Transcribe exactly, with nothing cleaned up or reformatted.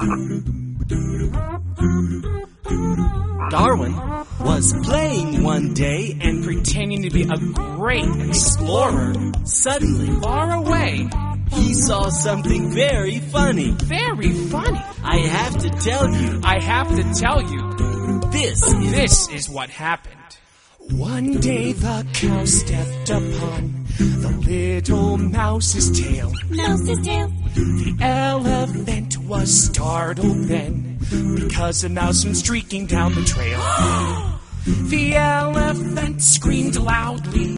Darwin was playing one day and pretending to be a great explorer. Suddenly, Far away. he saw something very funny. Very funny. I have to tell you, I have to tell you, this is... this is what happened. One day the cow stepped upon the little mouse's tail. Mouse's tail. The elephant was startled then, because a mouse went streaking down the trail. The elephant screamed loudly.